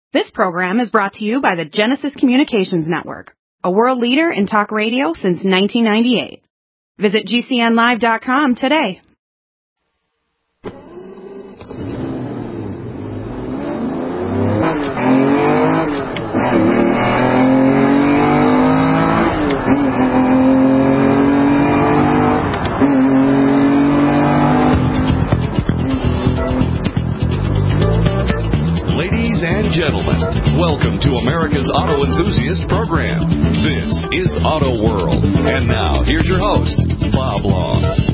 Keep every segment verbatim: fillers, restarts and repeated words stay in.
This program is brought to you by the Genesis Communications Network, a world leader in talk radio since nineteen ninety-eight. Visit G C N live dot com today. Gentlemen, welcome to America's Auto Enthusiast Program. This is Auto World. And now, here's your host, Bob Long.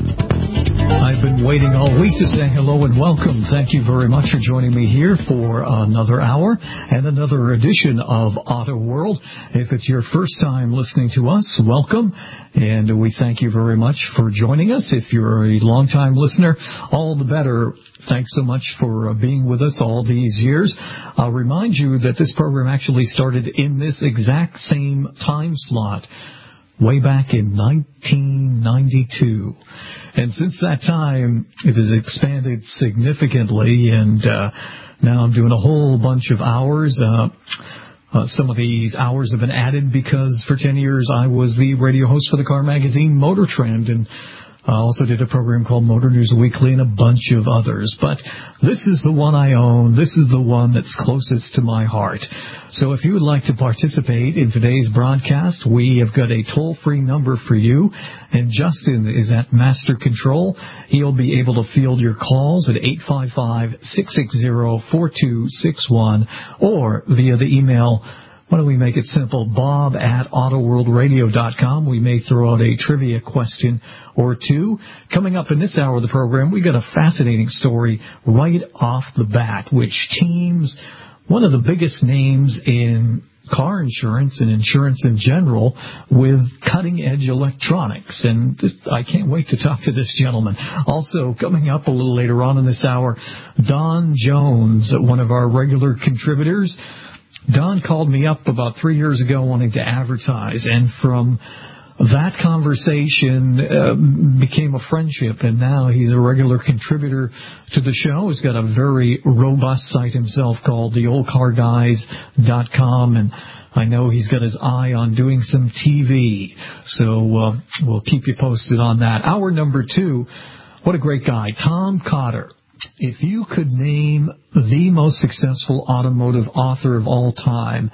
I've been waiting all week to say hello and welcome. Thank you very much for joining me here for another hour and another edition of Auto World. If it's your first time listening to us, welcome. And we thank you very much for joining us. If you're a long-time listener, all the better. Thanks so much for being with us all these years. I'll remind you that this program actually started in this exact same time slot way back in nineteen ninety-two. And since that time, it has expanded significantly, and uh, now I'm doing a whole bunch of hours. Uh, uh, some of these hours have been added because for ten years I was the radio host for the car magazine Motor Trend, and I also did a program called Motor News Weekly and a bunch of others. But this is the one I own. This is the one that's closest to my heart. So if you would like to participate in today's broadcast, we have got a toll-free number for you. And Justin is at Master Control. He'll be able to field your calls at eight five five, six six zero, four two six one or via the email. Why don't we make it simple? Bob at auto world radio dot com. We may throw out a trivia question or two. Coming up in this hour of the program, we got a fascinating story right off the bat, which teams one of the biggest names in car insurance and insurance in general with cutting-edge electronics. And this, I can't wait to talk to this gentleman. Also, coming up a little later on in this hour, Don Jones, one of our regular contributors. Don called me up about three years ago wanting to advertise, and from that conversation uh, became a friendship, and now he's a regular contributor to the show. He's got a very robust site himself called the old car guys dot com, and I know he's got his eye on doing some T V, so uh, we'll keep you posted on that. Hour number two, what a great guy, Tom Cotter. If you could name the most successful automotive author of all time,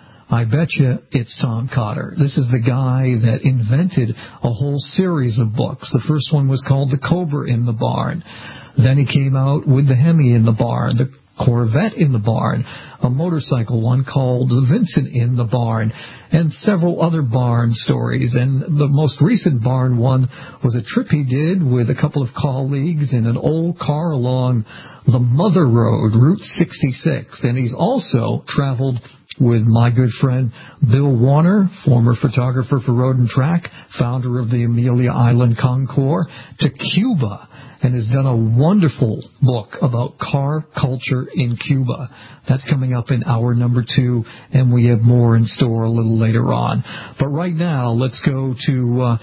I bet you it's Tom Cotter. This is the guy that invented a whole series of books. The first one was called The Cobra in the Barn. Then he came out with The Hemi in the Barn, The Corvette in the Barn, a motorcycle one called The Vincent in the Barn, and several other barn stories. And the most recent barn one was a trip he did with a couple of colleagues in an old car along the Mother Road, Route sixty-six. And he's also traveled with my good friend Bill Warner, former photographer for Road and Track, founder of the Amelia Island Concours, to Cuba, and has done a wonderful book about car culture in Cuba. That's coming up in hour number two, and we have more in store a little later on. But right now, let's go to uh,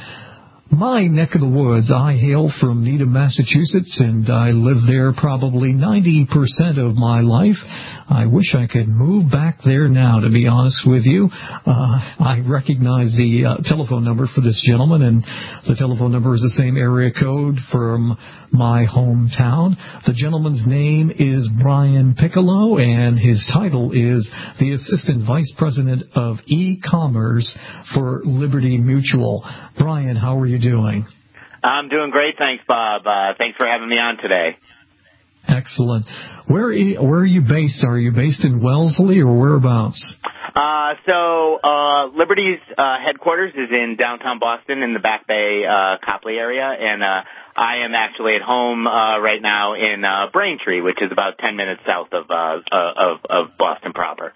my neck of the woods. I hail from Needham, Massachusetts, and I lived there probably ninety percent of my life. I wish I could move back there now, to be honest with you. Uh, I recognize the uh, telephone number for this gentleman, and the telephone number is the same area code from my hometown. The gentleman's name is Brian Piccolo, and his title is the Assistant Vice President of E-Commerce for Liberty Mutual. Brian, how are you doing? I'm doing great, thanks, Bob. Uh, thanks for having me on today. Excellent. Where are you, where are you based? Are you based in Wellesley or whereabouts? Uh, so uh, Liberty's uh, headquarters is in downtown Boston in the Back Bay, uh, Copley area, and uh, I am actually at home uh, right now in uh, Braintree, which is about ten minutes south of uh, of, of Boston proper.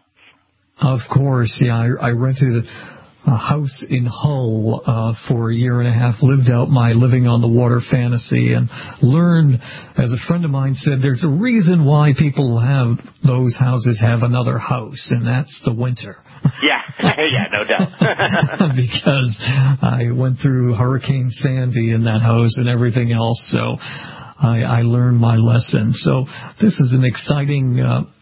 Of course, yeah. I, I rented a house in Hull uh, for a year and a half, lived out my living on the water fantasy, and learned, as a friend of mine said, there's a reason why people have those houses have another house, and that's the winter. Yeah, yeah, no doubt. Because I went through Hurricane Sandy in that house and everything else, so I, I learned my lesson. So this is an exciting uh,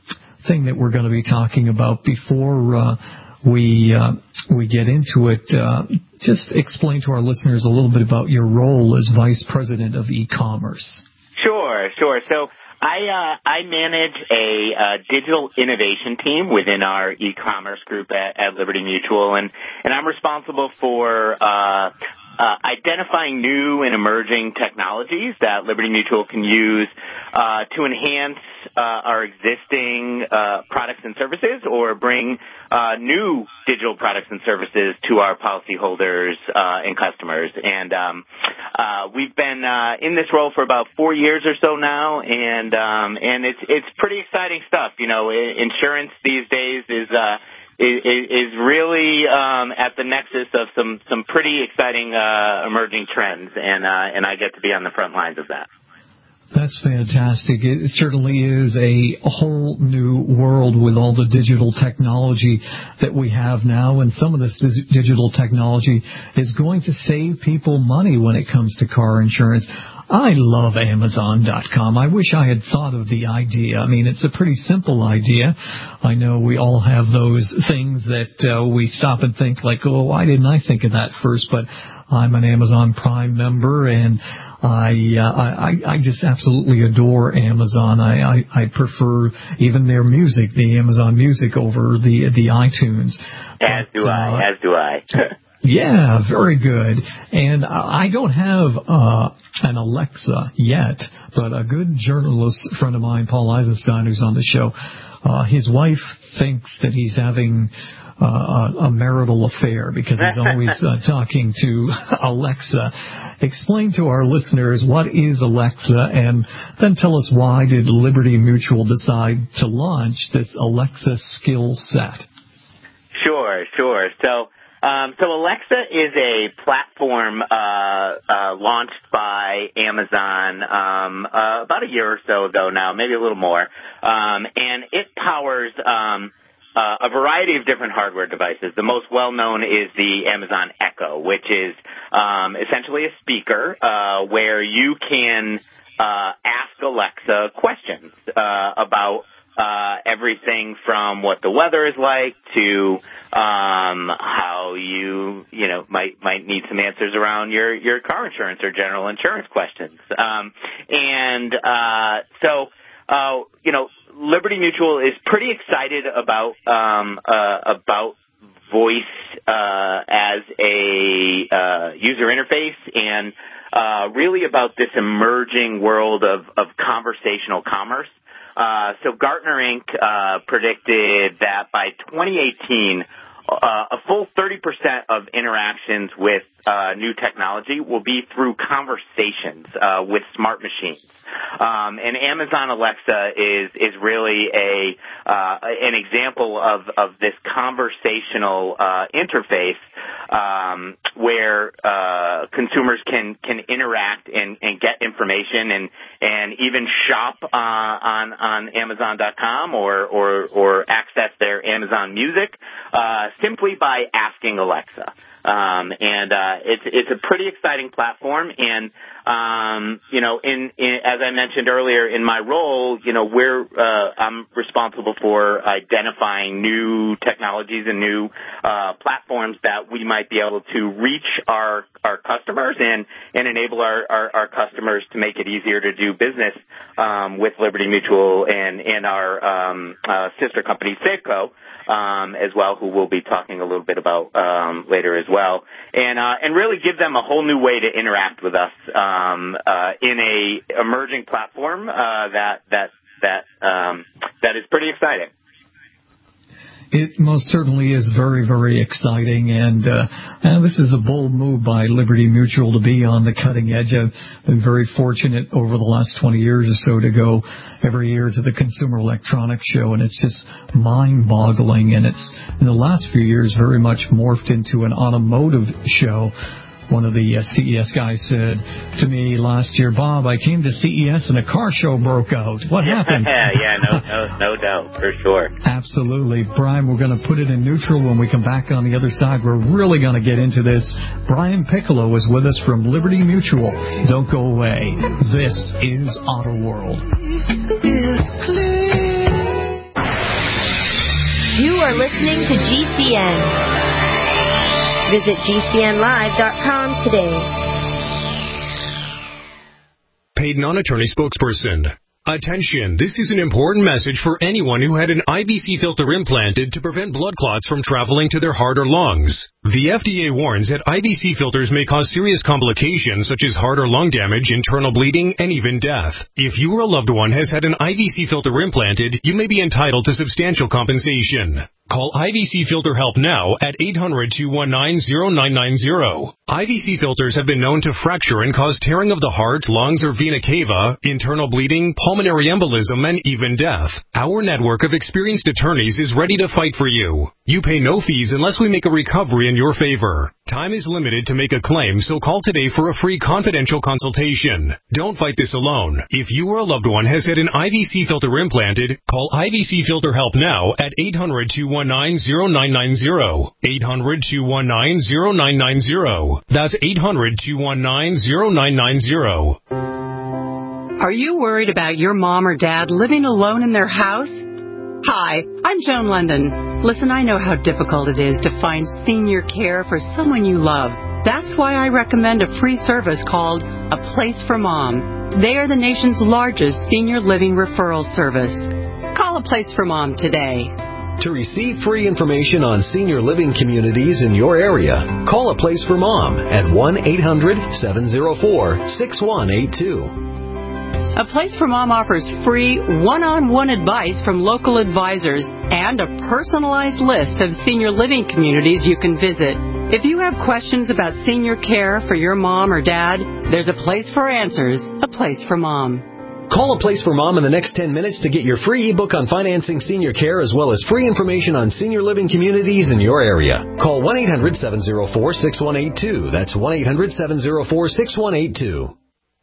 thing that we're going to be talking about before uh, we uh, we get into it. Uh, just explain to our listeners a little bit about your role as Vice President of E-commerce. Sure, sure. So I uh, I manage a uh, digital innovation team within our e-commerce group at, at Liberty Mutual, and, and I'm responsible for uh, uh, identifying new and emerging technologies that Liberty Mutual can use uh, to enhance uh, our existing uh, products and services, or bring uh, new digital products and services to our policyholders uh, and customers. And um, uh, we've been uh, in this role for about four years or so now, and um, and it's it's pretty exciting stuff. You know, insurance these days is uh, is, is really um, at the nexus of some some pretty exciting uh, emerging trends, and uh, and I get to be on the front lines of that. That's fantastic. It certainly is a whole new world with all the digital technology that we have now, and some of this digital technology is going to save people money when it comes to car insurance. I love Amazon dot com. I wish I had thought of the idea. I mean, it's a pretty simple idea. I know we all have those things that uh, we stop and think like, oh, why didn't I think of that first? But I'm an Amazon Prime member, and I, uh, I, I just absolutely adore Amazon. I, I, I prefer even their music, the Amazon Music, over the the iTunes. As but, do I. Uh, as do I. Yeah, very good. And I don't have uh, an Alexa yet, but a good journalist friend of mine, Paul Eisenstein, who's on the show, uh, his wife thinks that he's having uh, a marital affair because he's always uh, talking to Alexa. Explain to our listeners, what is Alexa, and then tell us, why did Liberty Mutual decide to launch this Alexa skill set? Sure, sure. So, Um, so Alexa is a platform uh, uh, launched by Amazon um, uh, about a year or so ago now, maybe a little more, um, and it powers um, uh, a variety of different hardware devices. The most well-known is the Amazon Echo, which is um, essentially a speaker uh, where you can uh, ask Alexa questions uh, about Uh, everything from what the weather is like to um, how you, you know, might might need some answers around your, your car insurance or general insurance questions. Um, and uh, so, uh, you know, Liberty Mutual is pretty excited about um, uh, about voice uh, as a uh, user interface, and uh, really about this emerging world of, of conversational commerce. Uh, so Gartner Incorporated uh, predicted that by twenty eighteen, uh, a full thirty percent of interactions with uh, new technology will be through conversations uh, with smart machines. Um, and Amazon Alexa is is really a uh, an example of of this conversational uh, interface um, where uh, consumers can can interact and, and get information and and even shop uh, on on Amazon dot com or or or access their Amazon Music uh, simply by asking Alexa. Um, and, uh, it's, it's a pretty exciting platform. And, um, you know, in, in, as I mentioned earlier, in my role, you know, we're, uh, I'm responsible for identifying new technologies and new, uh, platforms that we might be able to reach our, our customers and, and enable our, our, our customers to make it easier to do business, um, with Liberty Mutual and, and our, um, uh, sister company, Safeco. Um, as well, who we'll be talking a little bit about um, later as well, and uh, and really give them a whole new way to interact with us um, uh, in a emerging platform uh, that that that um, that is pretty exciting. It most certainly is very, very exciting, and, uh, and this is a bold move by Liberty Mutual to be on the cutting edge. I've been very fortunate over the last twenty years or so to go every year to the Consumer Electronics Show, and it's just mind-boggling, and it's, in the last few years, very much morphed into an automotive show. One of the uh, C E S guys said to me last year, Bob, I came to C E S and a car show broke out. What happened? yeah, no, no, no doubt, for sure. Absolutely. Brian, we're going to put it in neutral when we come back on the other side. We're really going to get into this. Brian Piccolo is with us from Liberty Mutual. Don't go away. This is Auto World. Is clear. You are listening to G C N. Visit G C N live dot com today. Paid non-attorney spokesperson. Attention, this is an important message for anyone who had an I V C filter implanted to prevent blood clots from traveling to their heart or lungs. The F D A warns that I V C filters may cause serious complications such as heart or lung damage, internal bleeding, and even death. If you or a loved one has had an I V C filter implanted, you may be entitled to substantial compensation. Call I V C Filter Help now at eight hundred, two one nine, zero nine nine zero. I V C filters have been known to fracture and cause tearing of the heart, lungs, or vena cava, internal bleeding, pulmonary embolism, and even death. Our network of experienced attorneys is ready to fight for you. You pay no fees unless we make a recovery in your favor. Time is limited to make a claim, so call today for a free confidential consultation. Don't fight this alone. If you or a loved one has had an I V C filter implanted, call I V C Filter Help now at eight hundred, two one nine, zero nine nine zero. eight hundred, two one nine, zero nine nine zero. That's eight hundred, two one nine, zero nine nine zero. Are you worried about your mom or dad living alone in their house? Hi, I'm Joan London. Listen, I know how difficult it is to find senior care for someone you love. That's why I recommend a free service called A Place for Mom. They are the nation's largest senior living referral service. Call A Place for Mom today. To receive free information on senior living communities in your area, call A Place for Mom at one eight hundred, seven oh four, six one eight two. A Place for Mom offers free one-on-one advice from local advisors and a personalized list of senior living communities you can visit. If you have questions about senior care for your mom or dad, there's a place for answers, A Place for Mom. Call A Place for Mom in the next ten minutes to get your free ebook on financing senior care as well as free information on senior living communities in your area. Call one eight hundred, seven oh four, six one eight two. That's one eight hundred, seven oh four, six one eight two.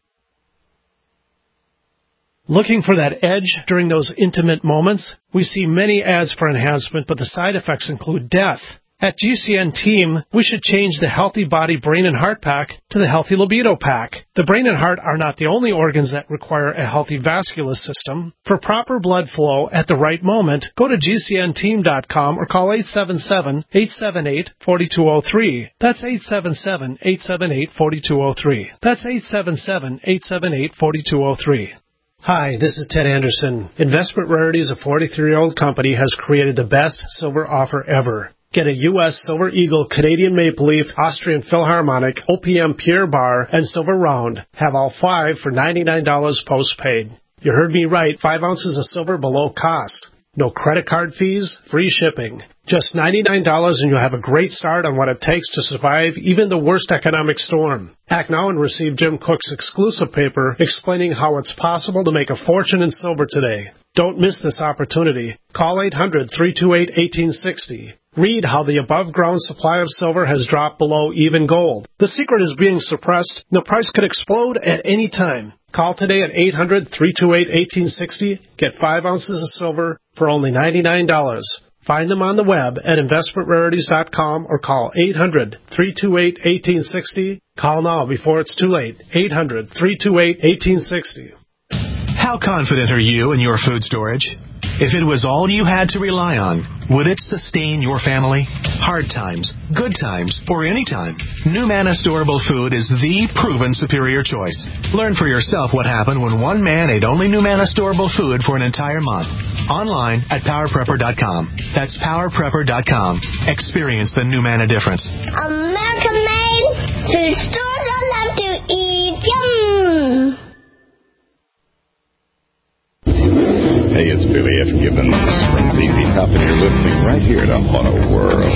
Looking for that edge during those intimate moments? We see many ads for enhancement, but the side effects include death. At G C N Team, we should change the Healthy Body Brain and Heart Pack to the Healthy Libido Pack. The brain and heart are not the only organs that require a healthy vascular system. For proper blood flow at the right moment, go to G C N team dot com or call eight seven seven, eight seven eight, four two zero three. That's eight seven seven, eight seven eight, four two zero three. That's eight seven seven, eight seven eight, four two zero three. Hi, this is Ted Anderson. Investment Rarities, a forty-three-year-old company, has created the best silver offer ever. Get a U S Silver Eagle, Canadian Maple Leaf, Austrian Philharmonic, O P M Pierre Bar, and Silver Round. Have all five for ninety-nine dollars postpaid. You heard me right, five ounces of silver below cost. No credit card fees, free shipping. Just ninety-nine dollars and you'll have a great start on what it takes to survive even the worst economic storm. Act now and receive Jim Cook's exclusive paper explaining how it's possible to make a fortune in silver today. Don't miss this opportunity. Call eight hundred, three two eight, one eight six zero. Read how the above-ground supply of silver has dropped below even gold. The secret is being suppressed. The price could explode at any time. Call today at eight hundred, three two eight, one eight six zero. Get five ounces of silver for only ninety-nine dollars. Find them on the web at investment rarities dot com or call eight hundred, three two eight, one eight six zero. Call now before it's too late. eight hundred, three two eight, one eight six zero. How confident are you in your food storage? If it was all you had to rely on, would it sustain your family? Hard times, good times, or any time, NuManna Storable Food is the proven superior choice. Learn for yourself what happened when one man ate only NuManna Storable Food for an entire month. Online at power prepper dot com. That's power prepper dot com. Experience the NuManna difference. American made food stores I love to eat. Yum! Hey, it's Billy F. Gibbons from Z Z Top, and you're listening right here to Auto World.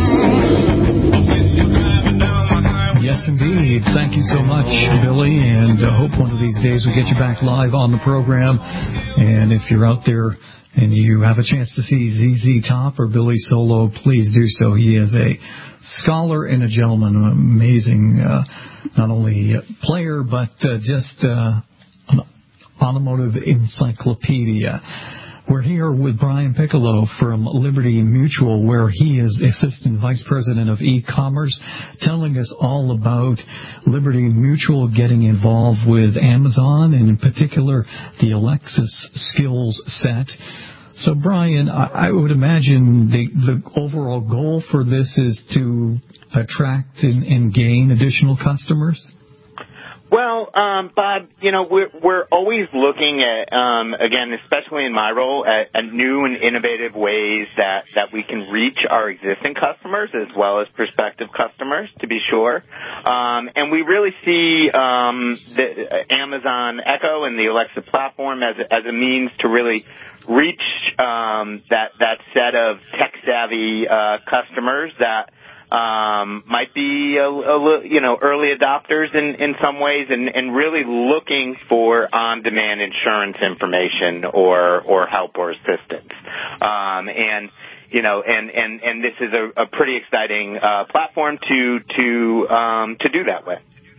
Yes, indeed. Thank you so much, Billy, and I hope one of these days we get you back live on the program. And if you're out there and you have a chance to see Z Z Top or Billy solo, please do so. He is a scholar and a gentleman, an amazing uh, not only player, but uh, just uh, an automotive encyclopedia. We're here with Brian Piccolo from Liberty Mutual, where he is Assistant Vice President of E-Commerce, telling us all about Liberty Mutual getting involved with Amazon, and in particular the Alexis Skills Set. So, Brian, I, I would imagine the, the overall goal for this is to attract and, and gain additional customers? Well, um, Bob, you know, we're, we're always looking at, um, again, especially in my role, at, at new and innovative ways that, that we can reach our existing customers as well as prospective customers, to be sure. Um, and we really see um, the Amazon Echo and the Alexa platform as a, as a means to really reach um, that that set of tech-savvy uh, customers that Um, might be, a, a, you know, early adopters in, in some ways and, and really looking for on-demand insurance information or, or help or assistance. Um, and, you know, and, and, and this is a, a pretty exciting uh, platform to, to, um, to do that with.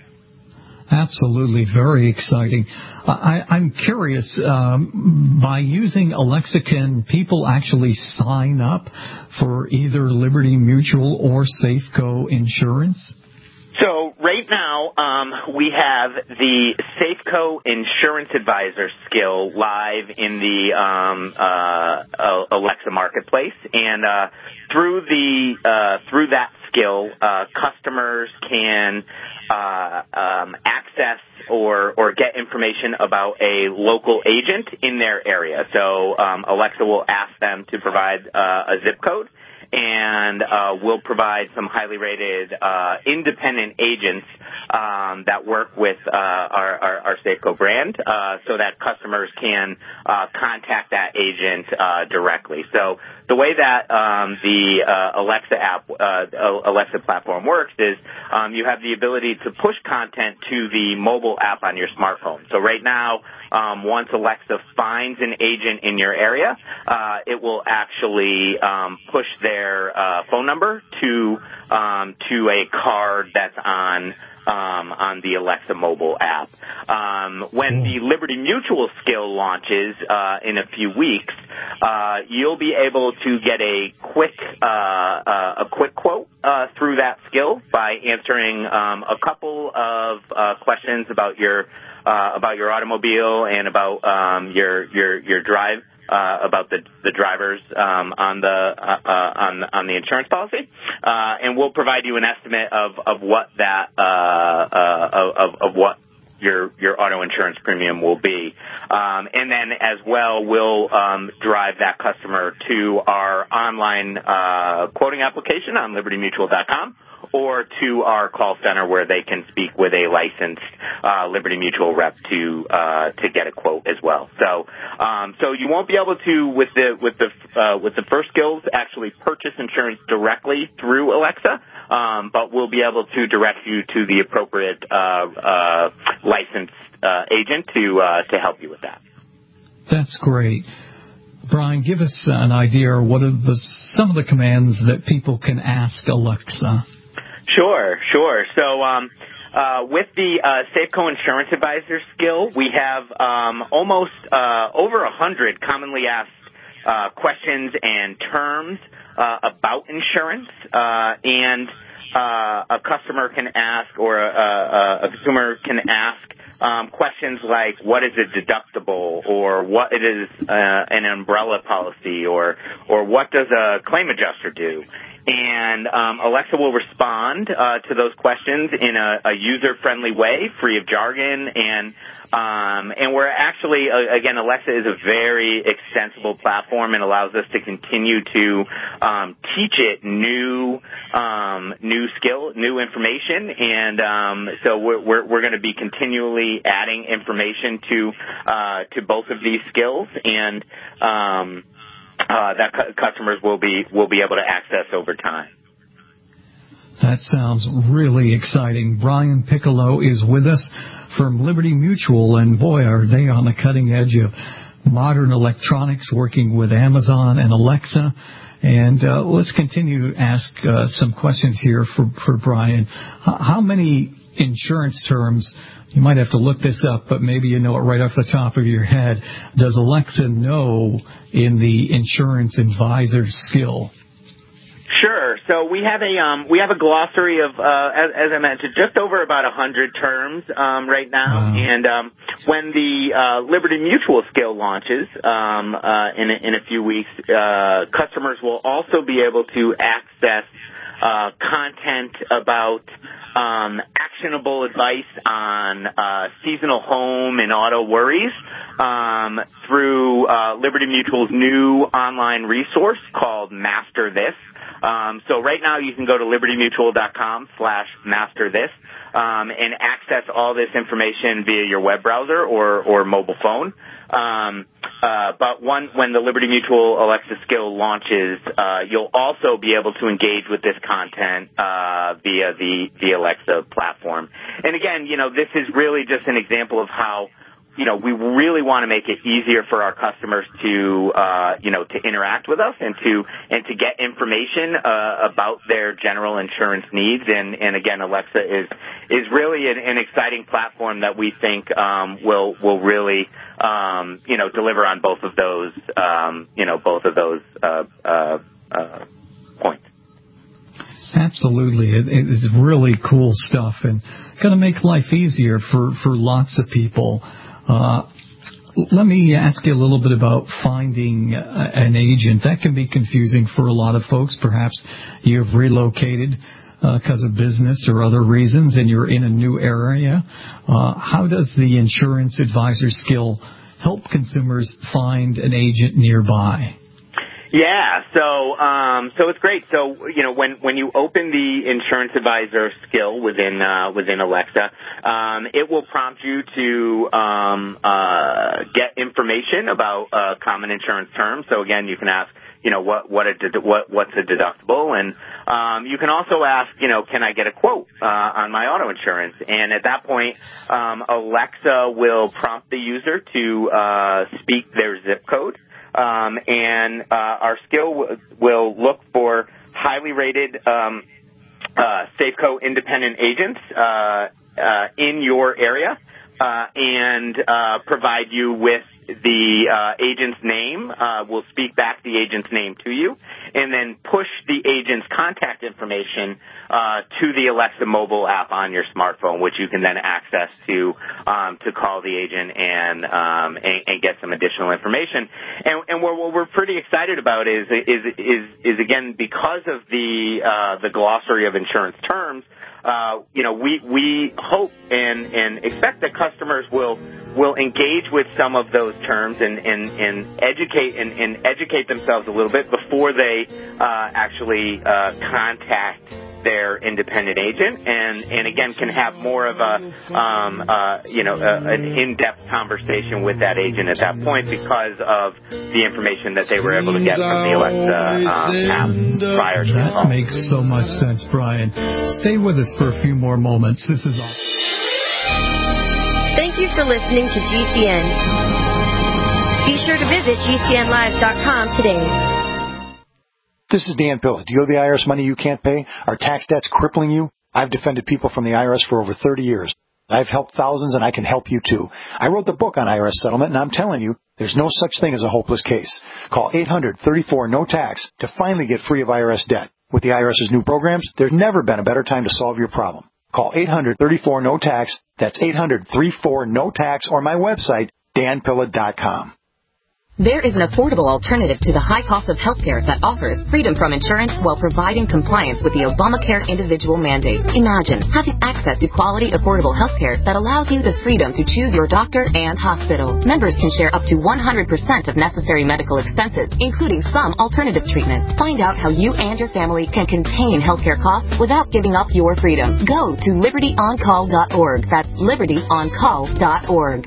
Absolutely, very exciting. I, I'm curious, um, by using Alexa, can people actually sign up for either Liberty Mutual or Safeco Insurance? So right now, um, we have the Safeco Insurance Advisor skill live in the um, uh, Alexa marketplace, and uh, through the uh, through that skill, uh, customers can uh, um, access or or get information about a local agent in their area. So um, Alexa will ask them to provide uh, a zip code, and uh, we'll provide some highly rated uh, independent agents um, that work with uh, our, our, our Safeco brand uh, so that customers can uh, contact that agent uh, directly. So the way that um, the uh, Alexa app, uh, Alexa platform works is um, you have the ability to push content to the mobile app on your smartphone. So right now, um, once Alexa finds an agent in your area, uh, it will actually um, push their uh, phone number to um, to a card that's on um, on the Alexa mobile app. Um, when the Liberty Mutual skill launches uh, in a few weeks, uh, you'll be able to get a quick uh, uh, a quick quote uh, through that skill by answering um, a couple of uh, questions about your uh, about your automobile and about um, your your your drive. Uh, about the the drivers um, on the uh, uh, on on the insurance policy, uh, and we'll provide you an estimate of of what that uh, uh, of of what your your auto insurance premium will be, um, and then as well we'll um, drive that customer to our online uh, quoting application on liberty mutual dot com. Or to our call center where they can speak with a licensed uh, Liberty Mutual rep to uh, to get a quote as well. So, um, so you won't be able to with the with the uh, with the first skills actually purchase insurance directly through Alexa, um, but we'll be able to direct you to the appropriate uh, uh, licensed uh, agent to uh, to help you with that. That's great. Brian, give us an idea of what are the some of the commands that people can ask Alexa. Sure, sure. So um, uh, with the uh, Safeco Insurance Advisor skill, we have um, almost uh, over a hundred commonly asked uh, questions and terms uh, about insurance, uh, and uh, a customer can ask or a, a, a consumer can ask um, questions like what is a deductible, or what it is uh, an umbrella policy, or or what does a claim adjuster do. And um, Alexa will respond uh, to those questions in a, a user-friendly way, free of jargon, and um, and we're actually, uh, again, Alexa is a very extensible platform and allows us to continue to um, teach it new um, new skill, new information, and um, so we're we're, we're going to be continually adding information to uh, to both of these skills, and um, Uh, that cu- customers will be will be able to access over time. That sounds really exciting. Brian Piccolo is with us from Liberty Mutual, and boy, are they on the cutting edge of modern electronics, working with Amazon and Alexa. And uh, let's continue to ask uh, some questions here for, for Brian. H- how many insurance terms, you might have to look this up, but maybe you know it right off the top of your head, does Alexa know in the Insurance Advisor skill? Sure. So we have a um, we have a glossary of, uh, as, as I mentioned, just over about a hundred terms um, right now. Wow. And um, when the uh, Liberty Mutual skill launches um, uh, in a, in a few weeks, uh, customers will also be able to access uh, content about um, actionable advice on uh, seasonal home and auto worries um, through uh, Liberty Mutual's new online resource called Master This. Um, so right now you can go to libertymutual.com slash master this um, and access all this information via your web browser or, or mobile phone. Um, uh, but one, when the Liberty Mutual Alexa skill launches, uh, you'll also be able to engage with this content uh, via the the Alexa platform. And again, you know, this is really just an example of how, you know, we really want to make it easier for our customers to, uh, you know, to interact with us and to and to get information uh, about their general insurance needs. And, and again, Alexa is is really an, an exciting platform that we think um, will will really, um, you know, deliver on both of those, um, you know, both of those uh, uh, uh, points. Absolutely. It, it is really cool stuff and going to make life easier for, for lots of people. Uh, let me ask you a little bit about finding uh, an agent. That can be confusing for a lot of folks. Perhaps you've relocated because uh, of business or other reasons and you're in a new area. Uh, how does the insurance advisor skill help consumers find an agent nearby? Yeah, so um, so it's great. So you know, when when you open the Insurance Advisor skill within uh, within Alexa, um, it will prompt you to um, uh, get information about uh, common insurance terms. So again, you can ask, you know, what what a what what's a deductible, and um, you can also ask, you know, can I get a quote uh, on my auto insurance? And at that point, um, Alexa will prompt the user to uh, speak their zip code. Um, and uh, our skill w- will look for highly rated um, uh, Safeco independent agents uh, uh, in your area uh, and uh, provide you with the uh, agent's name. Uh, we'll speak back the agent's name to you and then push the agent's contact information uh, to the Alexa mobile app on your smartphone, which you can then access to um, to call the agent and, um, and and get some additional information. And, and what, what we're pretty excited about is is is is again, because of the uh, the glossary of insurance terms. Uh, you know, we we hope and and expect that customers will will engage with some of those terms and and, and educate and, and educate themselves a little bit before they uh, actually uh, contact their independent agent, and, and again can have more of a um, uh, you know a, an in-depth conversation with that agent at that point because of the information that they were able to get from the Alexa um, app prior to the call. That makes so much sense, Brian. Stay with us for a few more moments. This is all. Thank you for listening to G C N. Be sure to visit G C N live dot com today. This is Dan Pilla. Do you owe the I R S money you can't pay? Are tax debts crippling you? I've defended people from the I R S for over thirty years. I've helped thousands, and I can help you, too. I wrote the book on I R S settlement, and I'm telling you, there's no such thing as a hopeless case. Call eight hundred thirty-four no tax to finally get free of I R S debt. With the IRS's new programs, there's never been a better time to solve your problem. Call eight hundred thirty-four no tax. That's eight hundred thirty-four no tax, or my website, dan pilla dot com. There is an affordable alternative to the high cost of health care that offers freedom from insurance while providing compliance with the Obamacare individual mandate. Imagine having access to quality, affordable health care that allows you the freedom to choose your doctor and hospital. Members can share up to one hundred percent of necessary medical expenses, including some alternative treatments. Find out how you and your family can contain healthcare costs without giving up your freedom. Go to liberty on call dot org. That's liberty on call dot org.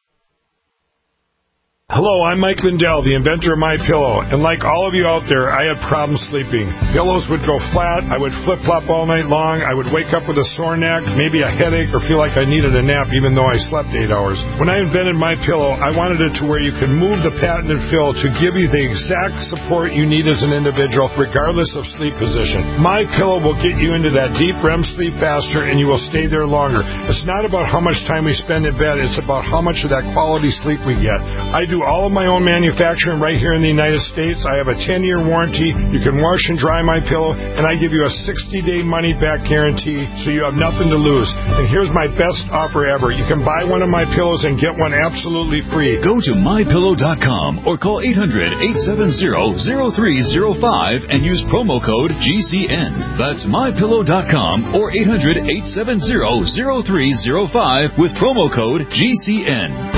Hello, I'm Mike Lindell, the inventor of MyPillow, and like all of you out there, I had problems sleeping. Pillows would go flat, I would flip-flop all night long, I would wake up with a sore neck, maybe a headache, or feel like I needed a nap even though I slept eight hours. When I invented MyPillow, I wanted it to where you can move the patented fill to give you the exact support you need as an individual, regardless of sleep position. MyPillow will get you into that deep R E M sleep faster, and you will stay there longer. It's not about how much time we spend in bed, it's about how much of that quality sleep we get. I do do all of my own manufacturing right here in the United States. I have a ten-year warranty. You can wash and dry my pillow, and I give you a sixty-day money-back guarantee, so you have nothing to lose. And here's my best offer ever. You can buy one of my pillows and get one absolutely free. Go to my pillow dot com or call eight hundred, eight seven zero, zero three zero five and use promo code G C N. That's my pillow dot com or eight hundred, eight seven zero, zero three zero five with promo code G C N.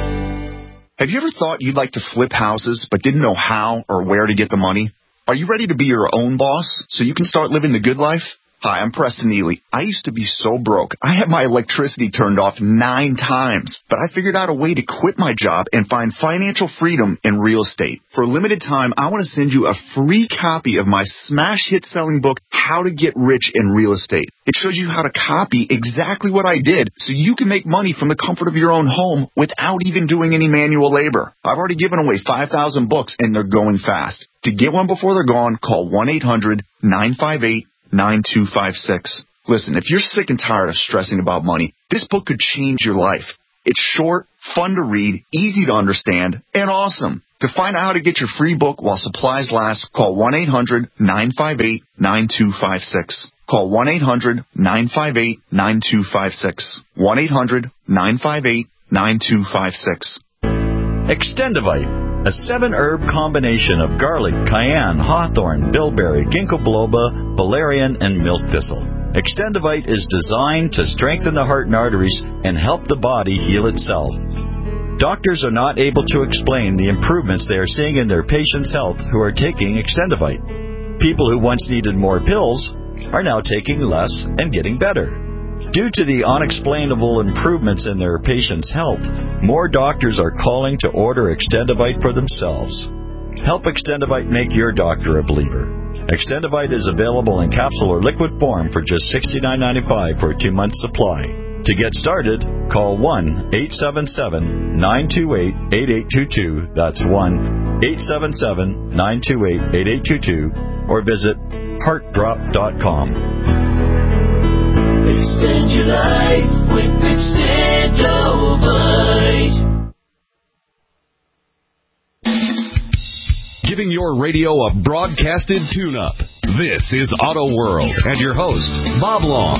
Have you ever thought you'd like to flip houses but didn't know how or where to get the money? Are you ready to be your own boss so you can start living the good life? Hi, I'm Preston Neely. I used to be so broke. I had my electricity turned off nine times, but I figured out a way to quit my job and find financial freedom in real estate. For a limited time, I want to send you a free copy of my smash hit selling book, How to Get Rich in Real Estate. It shows you how to copy exactly what I did so you can make money from the comfort of your own home without even doing any manual labor. I've already given away five thousand books and they're going fast. To get one before they're gone, call one eight hundred, nine five eight, nine two five six. Listen, if you're sick and tired of stressing about money, this book could change your life. It's short, fun to read, easy to understand, and awesome. To find out how to get your free book while supplies last, call one eight hundred, nine five eight, nine two five six. Call one eight hundred, nine five eight, nine two five six. one eight hundred, nine five eight, nine two five six. Extendivite, a seven-herb combination of garlic, cayenne, hawthorn, bilberry, ginkgo biloba, valerian, and milk thistle. Extendivite is designed to strengthen the heart and arteries and help the body heal itself. Doctors are not able to explain the improvements they are seeing in their patients' health who are taking Extendivite. People who once needed more pills are now taking less and getting better. Due to the unexplainable improvements in their patients' health, more doctors are calling to order Extendivite for themselves. Help Extendivite make your doctor a believer. Extendivite is available in capsule or liquid form for just sixty-nine ninety-five for a two-month supply. To get started, call one eight seven seven, nine two eight, eight eight two two. That's one eight seven seven, nine two eight, eight eight two two. Or visit heart drop dot com. Extend your life with Extendivite. Giving your radio a broadcasted tune-up. This is Auto World and your host, Bob Long.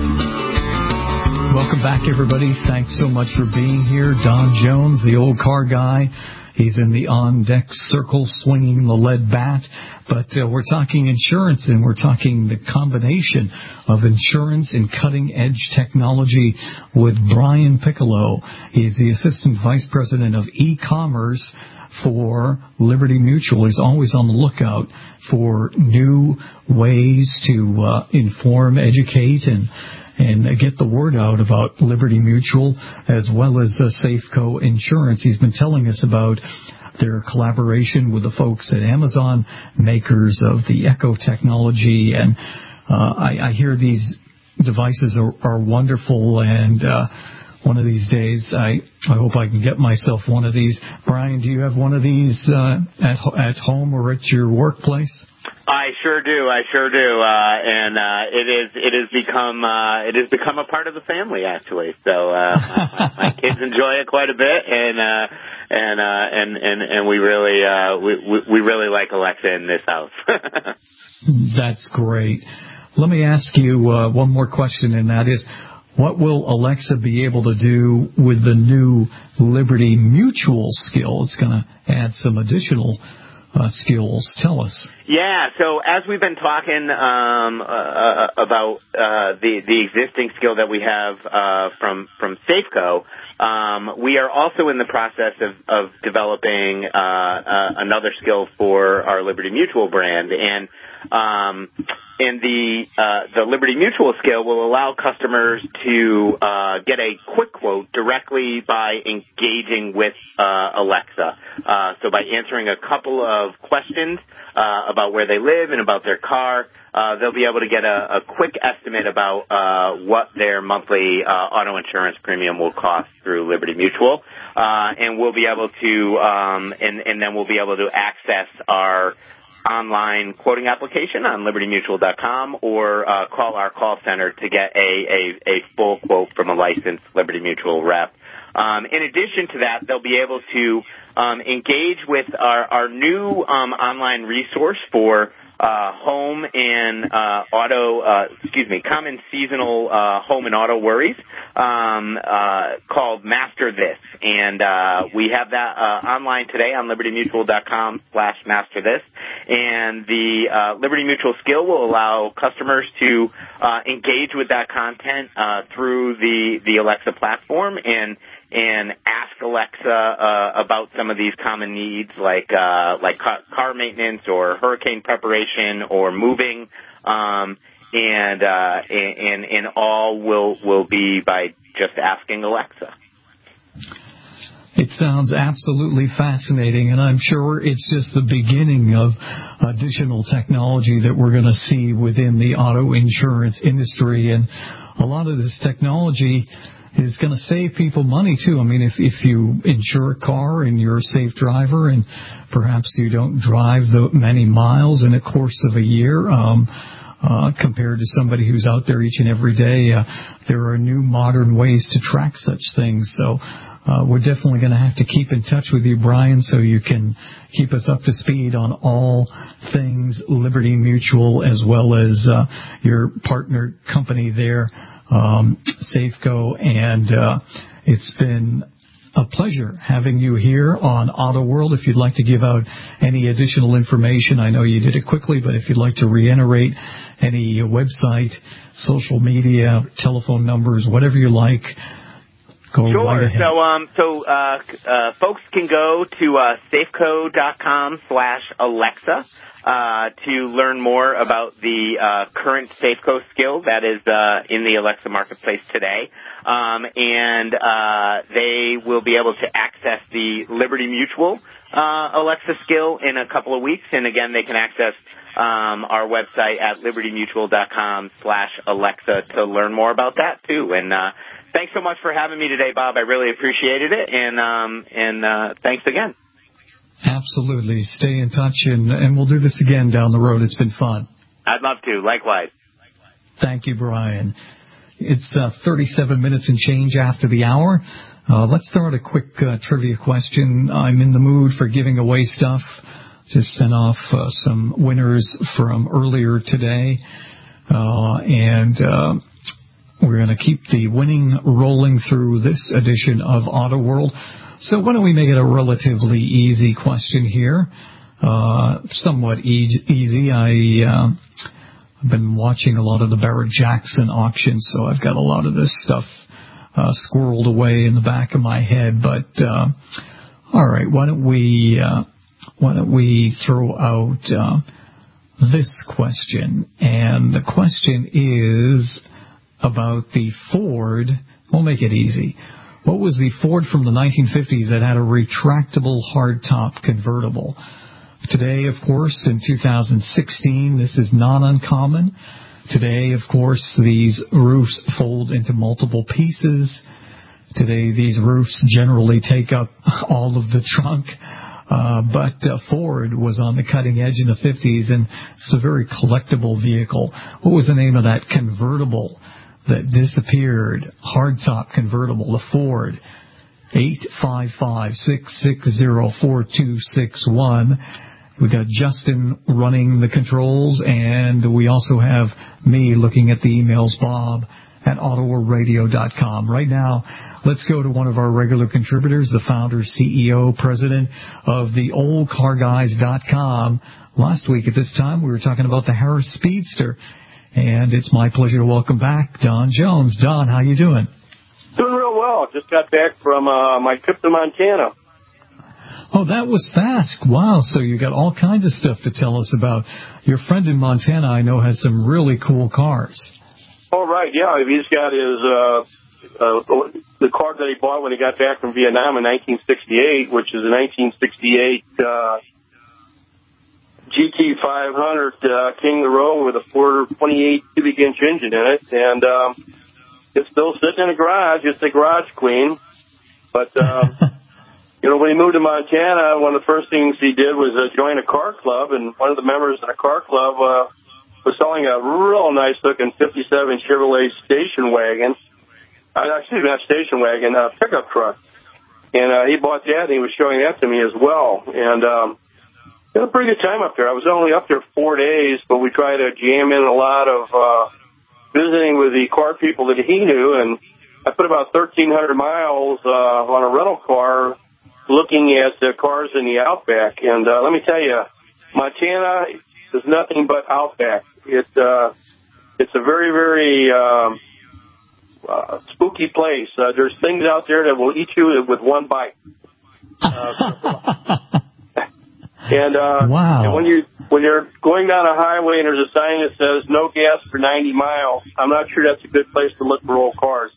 Welcome back, everybody. Thanks so much for being here. Don Jones, the old car guy. He's in the on-deck circle swinging the lead bat. But uh, we're talking insurance, and we're talking the combination of insurance and cutting-edge technology with Brian Piccolo. He's the Assistant Vice President of E-Commerce for Liberty Mutual. He's always on the lookout for new ways to uh, inform, educate, and and get the word out about Liberty Mutual as well as uh, Safeco Insurance. He's been telling us about their collaboration with the folks at Amazon, makers of the Echo technology, and uh, I, I hear these devices are, are wonderful, and uh, one of these days I, I hope I can get myself one of these. Brian, do you have one of these uh, at, at home or at your workplace? I sure do. I sure do. Uh, and, uh, it is, it has become, uh, it has become a part of the family, actually. So, uh, my, my kids enjoy it quite a bit, and, uh, and, uh, and, and, and we really, uh, we, we really like Alexa in this house. That's great. Let me ask you, uh, one more question, and that is, what will Alexa be able to do with the new Liberty Mutual skill? It's going to add some additional Uh, skills. Tell us. Yeah, so as we've been talking um, uh, about uh, the the existing skill that we have uh, from from Safeco, um, we are also in the process of, of developing uh, uh, another skill for our Liberty Mutual brand, and um, and the uh, the Liberty Mutual skill will allow customers to uh, get a quick quote directly by engaging with uh, Alexa. Uh, so by answering a couple of questions uh, about where they live and about their car, uh, they'll be able to get a, a quick estimate about uh, what their monthly uh, auto insurance premium will cost through Liberty Mutual, uh, and we'll be able to, um, and, and then we'll be able to access our online quoting application on liberty mutual dot com, or uh, call our call center to get a, a, a full quote from a licensed Liberty Mutual rep. um, in addition to that, they'll be able to um, engage with our, our new um, online resource for Uh, home and uh, auto, uh, excuse me, common seasonal uh, home and auto worries um, uh, called Master This. And uh, we have that uh, online today on liberty mutual dot com slash master this. And the uh, Liberty Mutual skill will allow customers to uh, engage with that content uh, through the, the Alexa platform and and ask Alexa uh, about some of these common needs like uh, like car, car maintenance or hurricane preparation or moving, um, and, uh, and and all will will be by just asking Alexa. It sounds absolutely fascinating, and I'm sure it's just the beginning of additional technology that we're going to see within the auto insurance industry. And a lot of this technology is going to save people money, too. I mean, if, if you insure a car and you're a safe driver and perhaps you don't drive the many miles in a course of a year, um, uh, compared to somebody who's out there each and every day, uh, there are new modern ways to track such things. So uh, we're definitely going to have to keep in touch with you, Brian, so you can keep us up to speed on all things Liberty Mutual as well as uh, your partner company there, Um, Safeco, and uh, it's been a pleasure having you here on Auto World. If you'd like to give out any additional information, I know you did it quickly, but if you'd like to reiterate any website, social media, telephone numbers, whatever you like, go sure. right ahead. So, um, so uh, uh, folks can go to uh, safeco dot com slash Alexa. Uh, to learn more about the uh, current Safeco skill that is uh, in the Alexa marketplace today. Um, and uh, they will be able to access the Liberty Mutual uh, Alexa skill in a couple of weeks. And again, they can access um, our website at liberty mutual dot com slash Alexa to learn more about that, too. And uh, thanks so much for having me today, Bob. I really appreciated it. And, um, and uh, thanks again. Absolutely. Stay in touch, and, and we'll do this again down the road. It's been fun. I'd love to. Likewise. Thank you, Brian. It's uh, thirty-seven minutes and change after the hour. Uh, let's start a quick uh, trivia question. I'm in the mood for giving away stuff. Just sent off uh, some winners from earlier today, uh, and uh, we're going to keep the winning rolling through this edition of Auto World. So why don't we make it a relatively easy question here? Uh, somewhat e- easy. I, uh, I've been watching a lot of the Barrett-Jackson auctions, so I've got a lot of this stuff uh, squirreled away in the back of my head. But uh, all right, why don't we uh, why don't we throw out uh, this question? And the question is about the Ford. We'll make it easy. What was the Ford from the nineteen fifties that had a retractable hardtop convertible? Today, of course, in two thousand sixteen, this is not uncommon. Today, of course, these roofs fold into multiple pieces. Today, these roofs generally take up all of the trunk. Uh, but uh, Ford was on the cutting edge in the fifties, and it's a very collectible vehicle. What was the name of that convertible that disappeared? Hardtop convertible, the Ford. eight five five, six six zero, four two six one. We got Justin running the controls, and we also have me looking at the emails, Bob at auto world radio dot com. Right now, let's go to one of our regular contributors, the founder, C E O, president of the old car guys dot com. Last week at this time, we were talking about the Harris Speedster. And it's my pleasure to welcome back Don Jones. Don, how you doing? Doing real well. Just got back from uh, my trip to Montana. Oh, that was fast. Wow. So you got all kinds of stuff to tell us about. Your friend in Montana, I know, has some really cool cars. Oh, right. Yeah. He's got his uh, uh, the car that he bought when he got back from Vietnam in nineteen sixty-eight, which is a nineteen sixty-eight uh, G T five hundred uh, King of the Road with a four twenty-eight cubic inch engine in it, and um, it's still sitting in a garage. It's a garage queen. But, um, you know, when he moved to Montana, one of the first things he did was uh, join a car club, and one of the members in the car club uh, was selling a real nice-looking fifty-seven Chevrolet station wagon. uh, excuse me, not station wagon, uh, pickup truck. And uh, he bought that, and he was showing that to me as well. And um, we had a pretty good time up there. I was only up there four days, but we tried to jam in a lot of uh, visiting with the car people that he knew. And I put about thirteen hundred miles uh, on a rental car looking at the cars in the Outback. And uh, let me tell you, Montana is nothing but Outback. It, uh, it's a very, very... Um, Uh, spooky place. Uh, there's things out there that will eat you with one bite. Uh, and uh, wow. And when you when you're going down a highway and there's a sign that says no gas for ninety miles, I'm not sure that's a good place to look for old cars.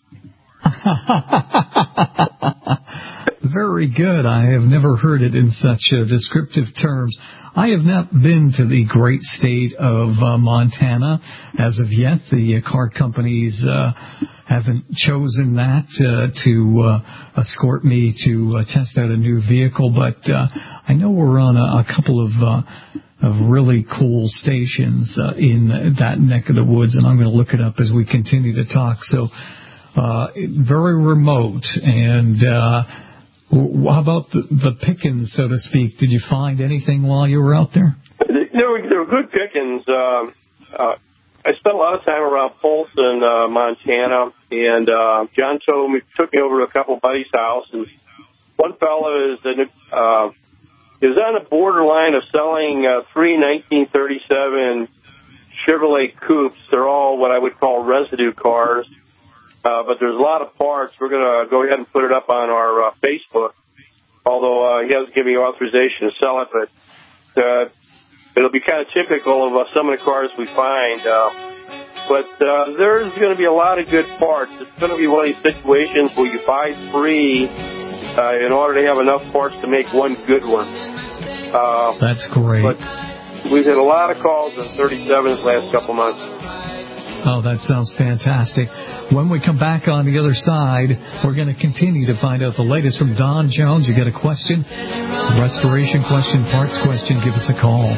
Very good. I have never heard it in such uh, descriptive terms. I have not been to the great state of uh, Montana as of yet. The uh, car companies uh, haven't chosen that uh, to uh, escort me to uh, test out a new vehicle, but uh, I know we're on a, a couple of uh, of really cool stations uh, in that neck of the woods, and I'm going to look it up as we continue to talk. So uh, very remote. And uh how about the, the pickings, so to speak? Did you find anything while you were out there? There were, there were good pickings. Um, uh, I spent a lot of time around Polson, uh, Montana, and uh, John told me, took me over to a couple buddies' house, and one fellow is uh, is on the borderline of selling uh, three nineteen thirty-seven Chevrolet Coupes. They're all what I would call residue cars. Uh, but there's a lot of parts. We're going to go ahead and put it up on our uh, Facebook, although uh, he hasn't given me authorization to sell it. But uh, it'll be kind of typical of uh, some of the cars we find. Uh, but uh, there's going to be a lot of good parts. It's going to be one of these situations where you buy three uh, in order to have enough parts to make one good one. Uh, That's great. But we've had a lot of calls on thirty-sevens last couple months. Oh, that sounds fantastic. When we come back on the other side, we're going to continue to find out the latest from Don Jones. You got a question? Restoration question, parts question, give us a call.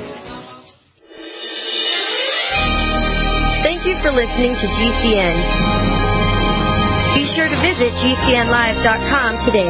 Thank you for listening to G C N. Be sure to visit G C N live dot com today.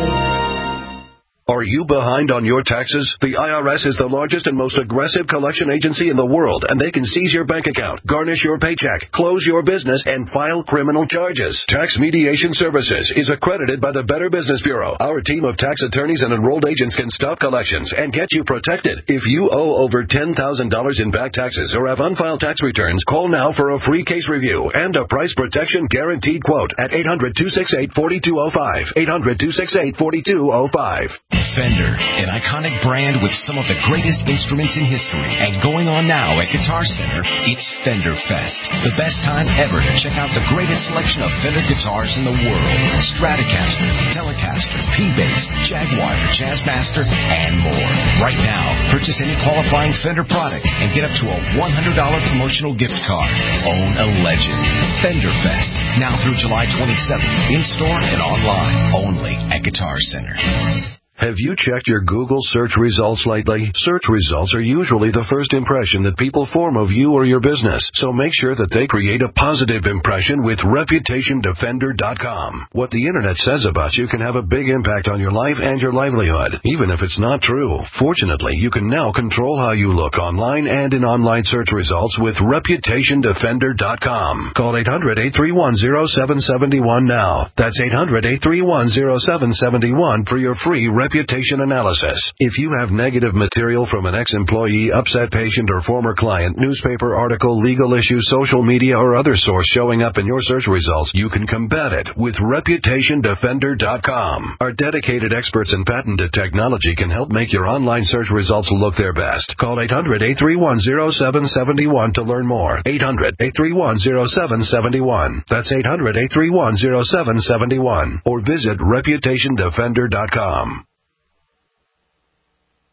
Are you behind on your taxes? The I R S is the largest and most aggressive collection agency in the world, and they can seize your bank account, garnish your paycheck, close your business, and file criminal charges. Tax Mediation Services is accredited by the Better Business Bureau. Our team of tax attorneys and enrolled agents can stop collections and get you protected. If you owe over ten thousand dollars in back taxes or have unfiled tax returns, call now for a free case review and a price protection guaranteed quote at eight hundred, two six eight, four two zero five, eight hundred, two six eight, four two zero five. Fender, an iconic brand with some of the greatest instruments in history. And going on now at Guitar Center, it's Fender Fest. The best time ever to check out the greatest selection of Fender guitars in the world. Stratocaster, Telecaster, P-Bass, Jaguar, Jazzmaster, and more. Right now, purchase any qualifying Fender product and get up to a one hundred dollars promotional gift card. Own a legend. Fender Fest, now through July twenty-seventh, in-store and online, only at Guitar Center. Have you checked your Google search results lately? Search results are usually the first impression that people form of you or your business, so make sure that they create a positive impression with reputation defender dot com. What the internet says about you can have a big impact on your life and your livelihood, even if it's not true. Fortunately, you can now control how you look online and in online search results with reputation defender dot com. Call eight hundred, eight three one, zero seven seven one now. That's eight hundred, eight three one, zero seven seven one for your free reputation analysis. If you have negative material from an ex-employee, upset patient, or former client, newspaper article, legal issue, social media, or other source showing up in your search results, you can combat it with reputation defender dot com. Our dedicated experts in patented technology can help make your online search results look their best. Call eight hundred, eight three one, zero seven seven one to learn more. eight hundred, eight three one, zero seven seven one. That's eight hundred, eight three one, zero seven seven one. Or visit reputation defender dot com.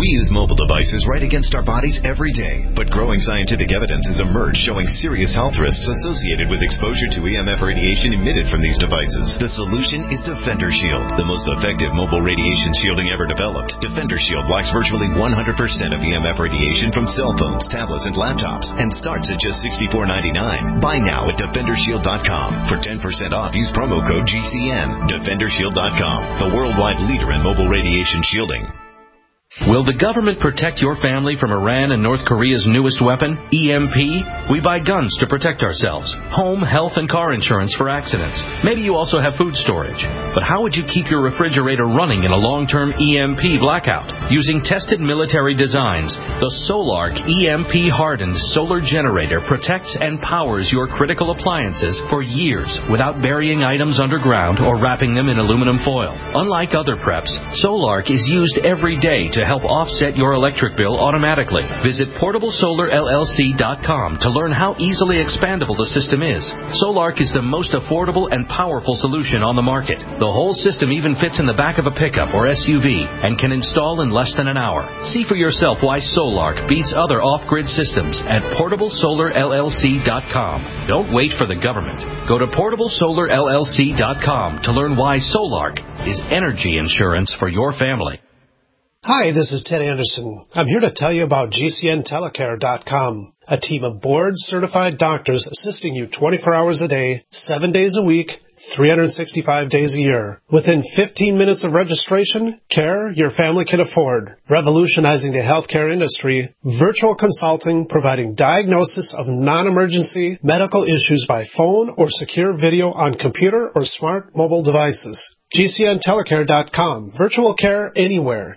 We use mobile devices right against our bodies every day, but growing scientific evidence has emerged showing serious health risks associated with exposure to E M F radiation emitted from these devices. The solution is Defender Shield, the most effective mobile radiation shielding ever developed. Defender Shield blocks virtually one hundred percent of E M F radiation from cell phones, tablets, and laptops, and starts at just sixty-four ninety-nine. Buy now at defender shield dot com. For ten percent off, use promo code G C N. defender shield dot com, the worldwide leader in mobile radiation shielding. Will the government protect your family from Iran and North Korea's newest weapon, E M P? We buy guns to protect ourselves, home, health, and car insurance for accidents. Maybe you also have food storage. But how would you keep your refrigerator running in a long-term E M P blackout? Using tested military designs, the Solark E M P-hardened solar generator protects and powers your critical appliances for years without burying items underground or wrapping them in aluminum foil. Unlike other preps, Solark is used every day to help offset your electric bill automatically. Visit portable solar L L C dot com to learn how easily expandable the system is. Solark is the most affordable and powerful solution on the market. The whole system even fits in the back of a pickup or S U V and can install in less than an hour. See for yourself why Solark beats other off-grid systems at portable solar L L C dot com. Don't wait for the government. Go to portable solar L L C dot com to learn why Solark is energy insurance for your family. Hi, this is Ted Anderson. I'm here to tell you about G C N telecare dot com, a team of board-certified doctors assisting you twenty-four hours a day, seven days a week, three hundred sixty-five days a year. Within fifteen minutes of registration, care your family can afford. Revolutionizing the healthcare industry, virtual consulting providing diagnosis of non-emergency medical issues by phone or secure video on computer or smart mobile devices. G C N telecare dot com. Virtual care anywhere.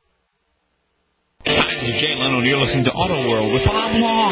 Hi, this is Jay Leno, and you're listening to Auto World with Bob Long.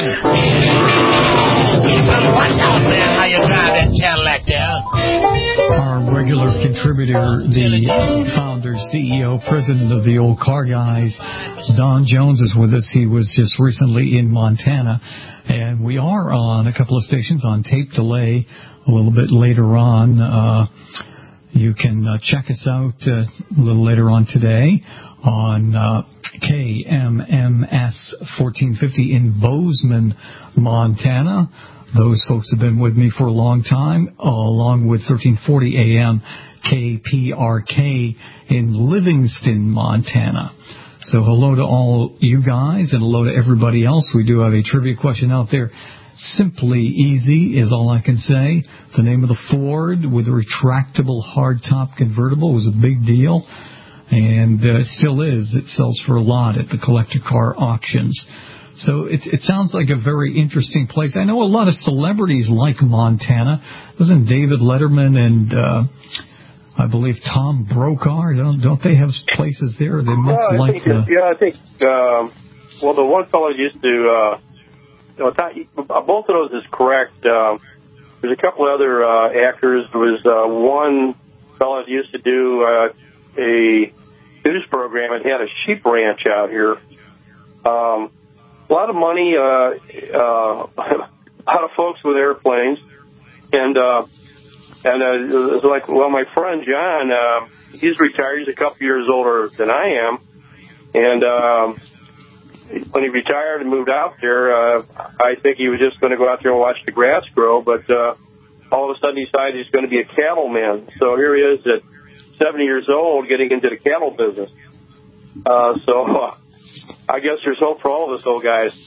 What's up, man? How you drive that Cadillac there? Our regular contributor, the founder, C E O, president of the Old Car Guys, Don Jones, is with us. He was just recently in Montana, and we are on a couple of stations on tape delay a little bit later on. Uh, you can uh, check us out uh, a little later on today on uh, K M M S fourteen fifty in Bozeman, Montana. Those folks have been with me for a long time, uh, along with thirteen forty A M K P R K in Livingston, Montana. So hello to all you guys and hello to everybody else. We do have a trivia question out there. Simply Easy is all I can say. The name of the Ford with a retractable hardtop convertible was a big deal. And uh, it still is. It sells for a lot at the collector car auctions. So it, it sounds like a very interesting place. I know a lot of celebrities like Montana. Doesn't David Letterman and uh, I believe Tom Brokaw, don't, don't they have places there? They must well, I like think, the... Yeah, I think, um, well, the one fellow used to, uh, you know, both of those is correct. Uh, there's a couple other uh, actors. There was uh, one fellow that used to do... Uh, a news program and had a sheep ranch out here. Um, a lot of money, uh, uh, a lot of folks with airplanes, and uh, and uh, it was like, well, my friend John, uh, he's retired. He's a couple years older than I am, and um, when he retired and moved out there, uh, I think he was just going to go out there and watch the grass grow, but uh, all of a sudden he decided he's going to be a cattleman. So here he is at seventy years old, getting into the cattle business. Uh, so uh, I guess there's hope for all of us old guys.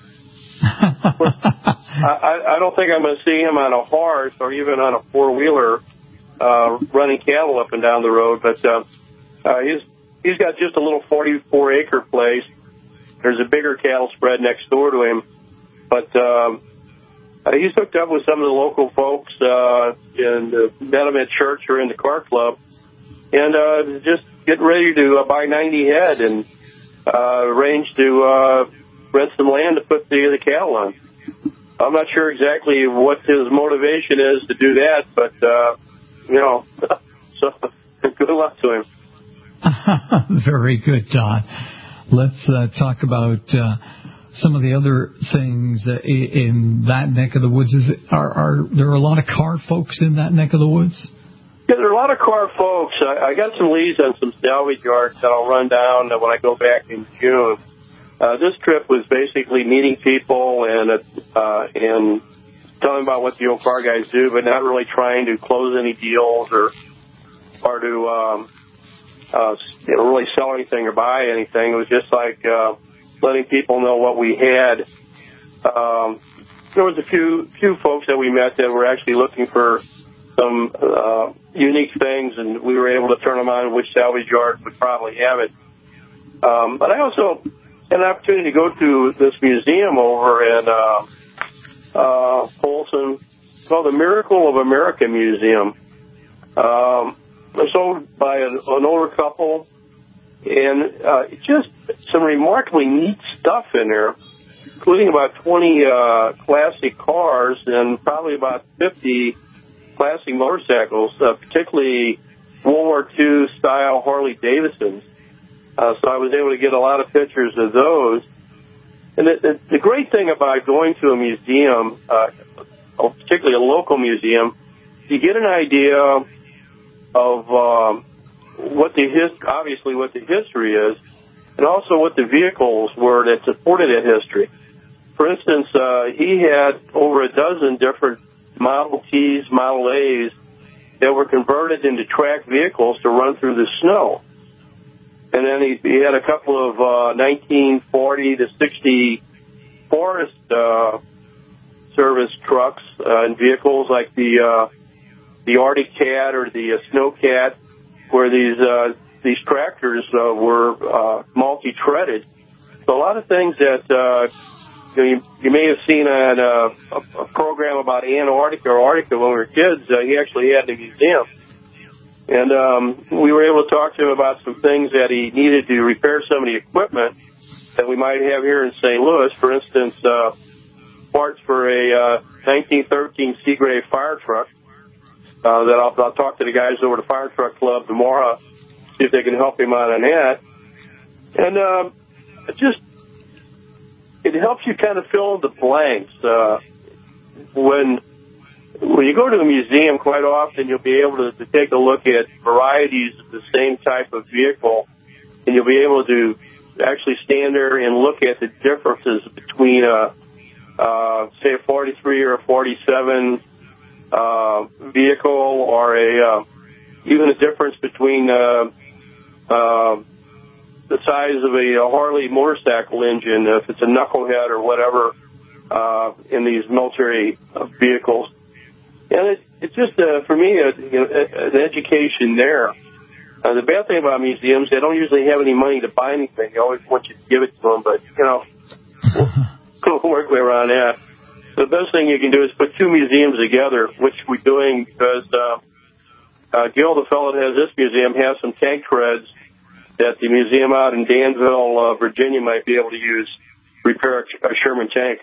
I, I don't think I'm going to see him on a horse or even on a four-wheeler uh, running cattle up and down the road, but uh, uh, he's he's got just a little forty-four acre place. There's a bigger cattle spread next door to him, but um, uh, he's hooked up with some of the local folks uh, and uh, met them at church or in the car club. And uh, just getting ready to uh, buy ninety head and uh, arrange to uh, rent some land to put the, the cattle on. I'm not sure exactly what his motivation is to do that, but, uh, you know, so good luck to him. Very good, Don. Let's uh, talk about uh, some of the other things uh, in that neck of the woods. Is it, are, are there a lot of car folks in that neck of the woods? Yeah, there are a lot of car folks. I, I got some leads on some salvage yards that I'll run down when I go back in June. Uh, this trip was basically meeting people and uh, and telling about what the old car guys do, but not really trying to close any deals or or to um, uh, you know, really sell anything or buy anything. It was just like uh, letting people know what we had. Um, there was a few few folks that we met that were actually looking for some uh, unique things, and we were able to turn them on which salvage yard would probably have it. Um, but I also had an opportunity to go to this museum over in uh, uh, Folsom called the Miracle of America Museum. Um, it was owned by an, an older couple, and uh, just some remarkably neat stuff in there, including about twenty uh, classic cars and probably about fifty classic motorcycles, uh, particularly World War Two style Harley Davidsons. Uh, so I was able to get a lot of pictures of those. And the, the, the great thing about going to a museum, uh, particularly a local museum, you get an idea of um, what the his, obviously what the history is, and also what the vehicles were that supported that history. For instance, uh, he had over a dozen different Model Ts, Model As that were converted into track vehicles to run through the snow. And then he, he had a couple of uh, nineteen forty to sixty Forest uh, Service trucks uh, and vehicles like the uh, the Arctic Cat or the uh, Snow Cat, where these uh, these tractors uh, were uh, multi-treaded. So a lot of things that uh, You, you may have seen an, uh, a, a program about Antarctica or Arctica when we were kids. Uh, he actually had in the museum. And um, we were able to talk to him about some things that he needed to repair some of the equipment that we might have here in Saint Louis. For instance, uh, parts for a uh, nineteen thirteen Seagrave fire truck uh, that I'll, I'll talk to the guys over at the Fire Truck Club tomorrow, see if they can help him out on that. And uh, just... it helps you kind of fill in the blanks. Uh, when when you go to a museum, quite often you'll be able to, to take a look at varieties of the same type of vehicle, and you'll be able to actually stand there and look at the differences between, a, uh, say, a forty-three or a forty-seven uh, vehicle, or a uh, even a difference between uh, uh, the size of a, a Harley motorcycle engine, if it's a knucklehead or whatever, uh, in these military uh, vehicles. And it, it's just, uh, for me, a, you know, a, an education there. Uh, the bad thing about museums, they don't usually have any money to buy anything. They always want you to give it to them, but, you know, we'll work way around that. The best thing you can do is put two museums together, which we're doing because uh, uh, Gil, the fellow that has this museum, has some tank treads that the museum out in Danville, uh, Virginia, might be able to use, repair a Sherman tank.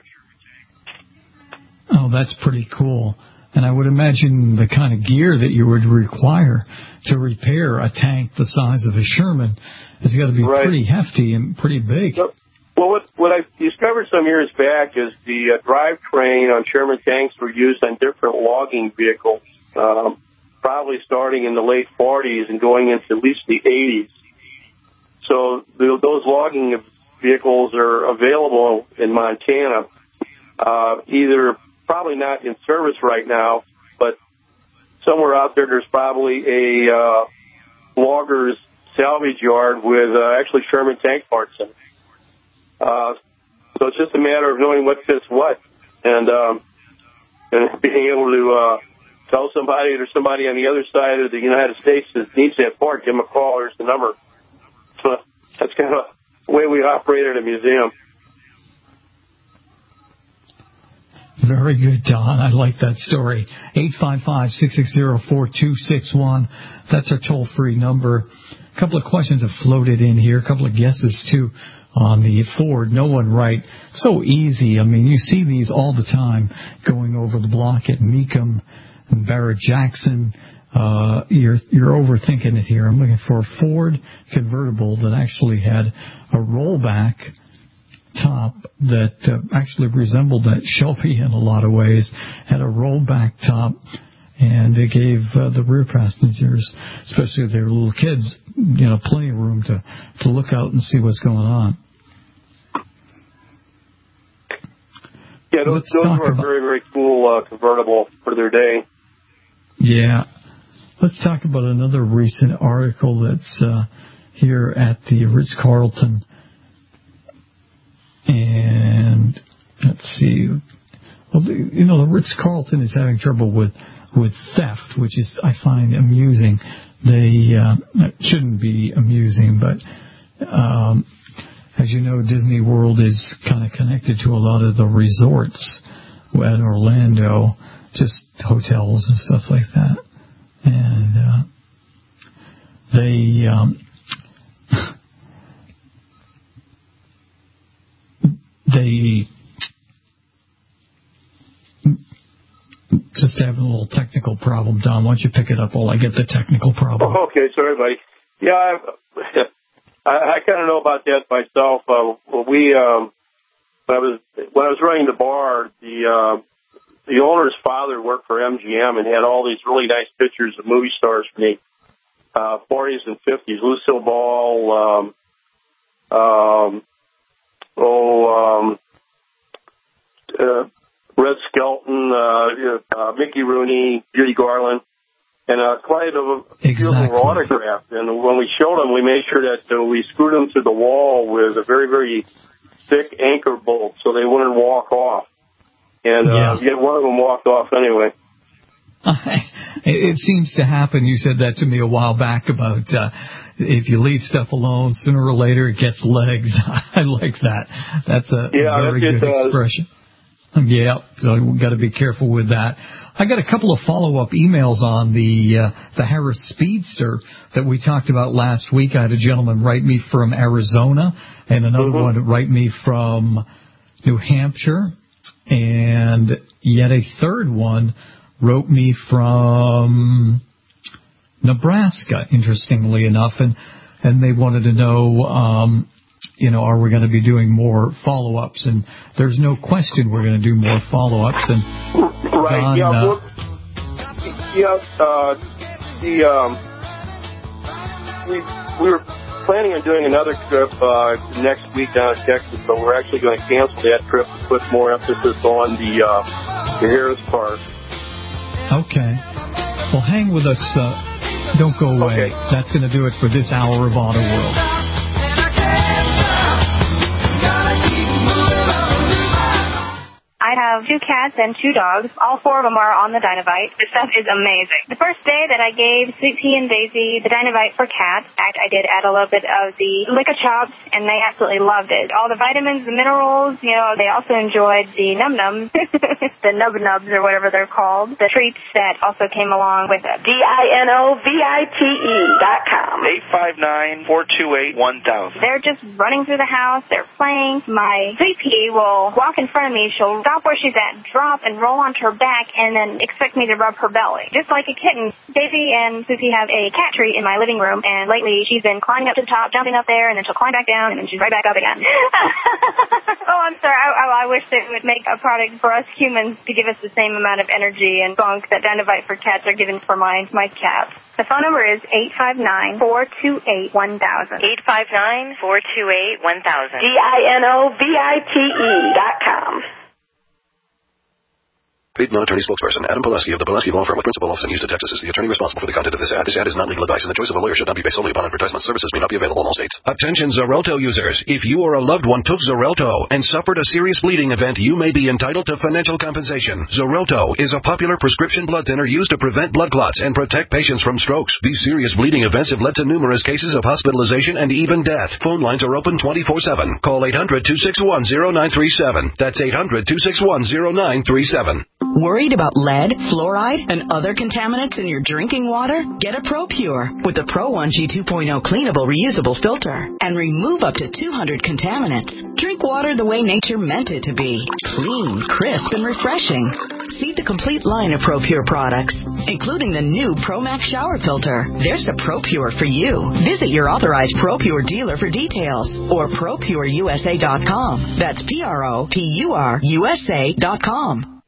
Oh, that's pretty cool. And I would imagine the kind of gear that you would require to repair a tank the size of a Sherman has got to be right. pretty hefty and pretty big. So, well, what, what I discovered some years back is the uh, drivetrain on Sherman tanks were used on different logging vehicles, um, probably starting in the late forties and going into at least the eighties. So the, those logging vehicles are available in Montana, uh, either probably not in service right now, but somewhere out there there's probably a uh, logger's salvage yard with uh, actually Sherman tank parts in it. Uh, so it's just a matter of knowing what fits what, and um, and being able to uh, tell somebody or somebody on the other side of the United States that needs that part, give them a call. Here's the number. So that's kind of the way we operate at a museum. Very good, Don. I like that story. eight five five, six six zero, four two six one. That's our toll-free number. A couple of questions have floated in here. A couple of guesses, too, on the Ford. No one right. So easy. I mean, you see these all the time going over the block at Mecum and Barrett-Jackson. Uh, you're, you're overthinking it here. I'm looking for a Ford convertible that actually had a rollback top that uh, actually resembled that Shelby in a lot of ways, had a rollback top, And they gave uh, the rear passengers, especially if they were little kids, you know, plenty of room to, to look out and see what's going on. Yeah, those, those were about, very, very cool uh, convertible for their day. Yeah. Let's talk about another recent article that's uh, here at the Ritz-Carlton. And let's see. Well, the, you know, the Ritz-Carlton is having trouble with, with theft, which is, I find, amusing. They uh, it shouldn't be amusing, but um, as you know, Disney World is kind of connected to a lot of the resorts at Orlando, just hotels and stuff like that. And uh, they um, they just having a little technical problem. Don, why don't you pick it up while I get the technical problem? Oh, okay, sorry, buddy. Yeah, I, I, I kind of know about that myself. Uh, we um, when I was when I was running the bar, the uh, the owner's father worked for M G M and had all these really nice pictures of movie stars from the uh, forties and fifties. Lucille Ball, um, um, oh, um, uh, Red Skelton, uh, uh, Mickey Rooney, Judy Garland, and uh, quite a few exactly. of them were autographed. And when we showed them, we made sure that uh, we screwed them to the wall with a very, very thick anchor bolt so they wouldn't walk off. And uh, yeah. yet one of them walked off anyway. It seems to happen. You said that to me a while back about uh, if you leave stuff alone, sooner or later it gets legs. I like that. That's a yeah, very that's good it, expression. Uh, Yeah, so we've got to be careful with that. I got a couple of follow-up emails on the uh, the Harris Speedster that we talked about last week. I had a gentleman write me from Arizona and another mm-hmm. one write me from New Hampshire, and yet a third one wrote me from Nebraska, interestingly enough, and, and they wanted to know... Um, you know, are we going to be doing more follow-ups? And there's no question we're going to do more follow-ups. And right, Don, yeah, uh, well, yeah, uh, the, um, we, we were planning on doing another trip, uh, next week down in Texas, but we're actually going to cancel that trip to put more emphasis on the, uh, the Harris Park. Okay. Well, hang with us. Uh, don't go away. Okay. That's going to do it for this hour of Auto World. I have two cats and two dogs. All four of them are on the Dynovite. This stuff is amazing. The first day that I gave Sweet Pea and Daisy the Dynovite for cats, in fact, I did add a little bit of the Lick a Chops, and they absolutely loved it. All the vitamins, the minerals, you know, they also enjoyed the Num Nums, the Nub Nubs or whatever they're called, the treats that also came along with it. D I N O V I T E dot com. eight five nine, four two eight, one thousand. They're just running through the house. They're playing. My Sweet Pea will walk in front of me. She'll stop where she's at, drop, and roll onto her back, and then expect me to rub her belly. Just like a kitten. Daisy and Susie have a cat tree in my living room, and lately she's been climbing up to the top, jumping up there, and then she'll climb back down, and then she's right back up again. Oh, I'm sorry. I, I wish they would make a product for us humans to give us the same amount of energy and funk that Dynovite for cats are given for my, my cats. The phone number is eight five nine, four two eight, one thousand. eight five nine, four two eight, one thousand. D I N O V I T E dot com. Paid non-attorney spokesperson Adam Pileski of the Pileski Law Firm with principal office in Houston, Texas is the attorney responsible for the content of this ad. This ad is not legal advice, and the choice of a lawyer should not be based solely upon advertisement. Services may not be available in all states. Attention Xarelto users. If you or a loved one took Xarelto and suffered a serious bleeding event, you may be entitled to financial compensation. Xarelto is a popular prescription blood thinner used to prevent blood clots and protect patients from strokes. These serious bleeding events have led to numerous cases of hospitalization and even death. Phone lines are open twenty-four seven. Call eight hundred, two six one, zero nine three seven. That's eight hundred, two six one, zero nine three seven. Worried about lead, fluoride, and other contaminants in your drinking water? Get a ProPure with the Pro one G two point oh cleanable reusable filter and remove up to two hundred contaminants. Drink water the way nature meant it to be. Clean, crisp, and refreshing. See the complete line of ProPure products, including the new ProMax shower filter. There's a ProPure for you. Visit your authorized ProPure dealer for details or Pro Pure U S A dot com. That's P R O P U R U S A dot com.